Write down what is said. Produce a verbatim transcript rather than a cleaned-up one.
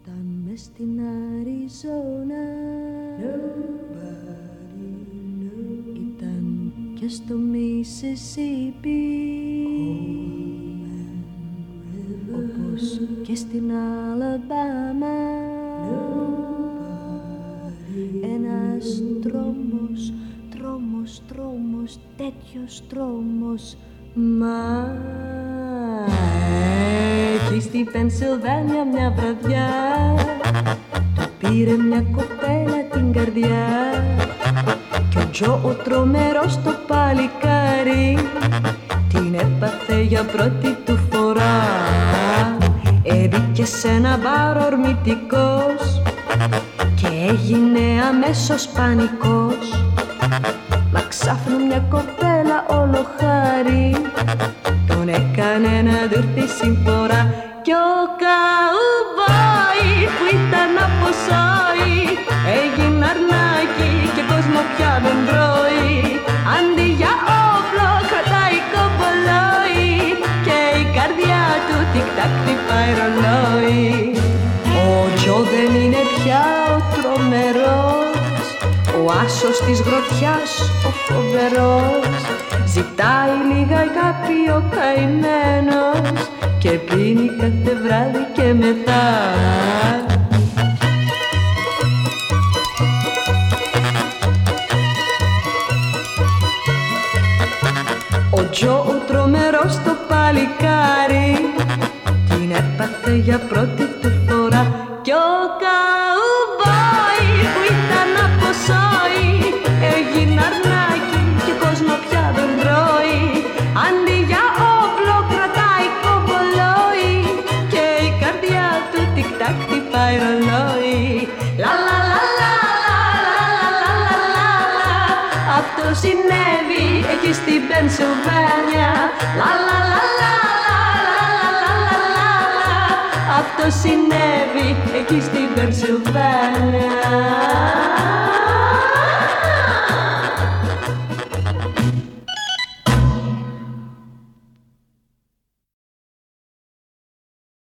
Ήταν μες στην Αριζόνα, ήταν και στο Μισισίπι, όπως και στην Αλαμπάμα. Ένας τρόμος, τρόμος, τρόμος, τέτοιος τρόμος. Μα εκεί στη Πενσιλβάνια μια βραδιά του πήρε μια κοπέλα την καρδιά κι ο Τζο ο τρομερός το παλικάρι την έπαθε για πρώτη του φορά. Έμπηκε σε ένα μπαρ ορμητικός και έγινε αμέσως πανικός. Μα ξάφνου μια κοπέλα όλο χάρη τον έκανε να του έρθει συμφορά. Κι ο καουμπόι που ήταν από σόι έγινε αρνάκι και κόσμο πια δεν τρώει. Αντί για όπλο κρατάει κομπολόι και η καρδιά του τικ-τακ χτυπάει ρολόι. Ο Τζο δεν είναι πια ο τρομερός, ο άσος της γροθιάς ο φοβερός. Ζητάει λίγα αγάπη ο καημένος και πίνει κάθε βράδυ και μετά. Ο Τζο ο τρομερός το παλικάρι την έπαθε για πρώτη του φορά. Κι ο καουμπόι που ήταν από σόι έγινε αρνάκι και κόσμο πια δεν τρώει. Αντί για όπλο κρατάει κομπολόι και η καρδιά του τικ-τακ χτυπάει ρολόι. Λα λα λα λα λα λα λα. Αυτό συνέβη εκεί στην Πενσιλβάνια. Λα λα λα λα. Αυτό συνέβη εκεί στην Πενσιλβάνια.